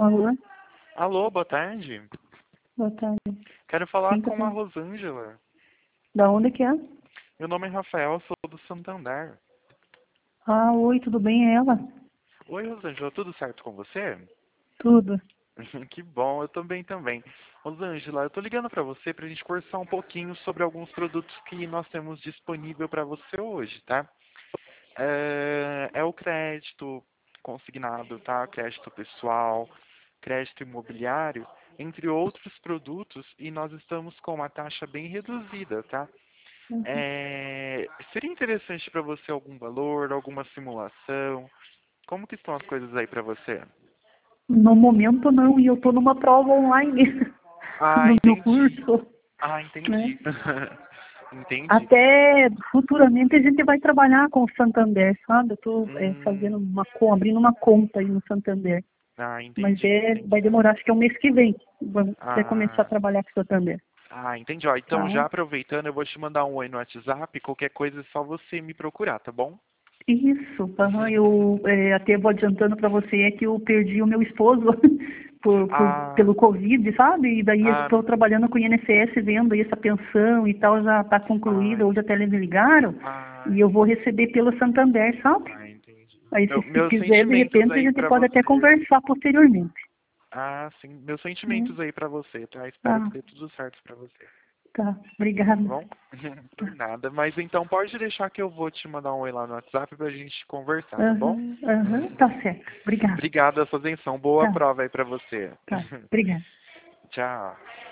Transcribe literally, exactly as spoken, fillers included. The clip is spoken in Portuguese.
Alô? Alô, boa tarde. Boa tarde. Quero falar Quem tá com a falando? Rosângela. Da onde que é? Meu nome é Rafael, sou do Santander. Ah, oi, tudo bem? É ela? Oi, Rosângela, tudo certo com você? Tudo. Que bom, eu também também. Rosângela, eu tô ligando pra você pra gente conversar um pouquinho sobre alguns produtos que nós temos disponível pra você hoje, tá? É, é o crédito consignado, tá? Crédito pessoal, crédito imobiliário, entre outros produtos, e nós estamos com uma taxa bem reduzida, tá? Uhum. É, seria interessante para você algum valor, alguma simulação? Como que estão as coisas aí para você? No momento não, e eu tô numa prova online Ah, do meu entendi. curso, Ah, né? entendi. Entendi. Até futuramente a gente vai trabalhar com o Santander, sabe? Eu tô é, Hum, fazendo uma, co- abrindo uma conta aí no Santander. ah, Mas entendi, é, vai entendi. demorar, acho que é o mês que vem. Vamos até começar a Ah, trabalhar com o Santander, ah, entendi. Ó, então, tá? já aproveitando, eu vou te mandar um oi no WhatsApp. Qualquer coisa é só você me procurar, tá bom? Isso, aham, eu é, até vou adiantando para você é que eu perdi o meu esposo por, por, Ah, pelo Covid, sabe? E daí ah, estou trabalhando com o I N S S, vendo aí essa pensão e tal, já está ah, concluída, hoje até eles me ligaram, ah, e eu vou receber pelo Santander, sabe? ah, entendi. Aí se, Meu- se meus quiser, de sentimentos repente, a aí gente pra pode até você. conversar posteriormente. Ah, sim. Meus Né? sentimentos aí pra você, tá? Espero Ah, que dê tudo certo pra você. tá, Tá obrigada. bom? Por Tá. nada. Mas então pode deixar que eu vou te mandar um oi lá no WhatsApp pra gente conversar, tá bom? Aham, aham, tá certo, obrigada. Obrigado pela sua atenção. Boa Tá, prova aí pra você. tá, obrigada. Tchau.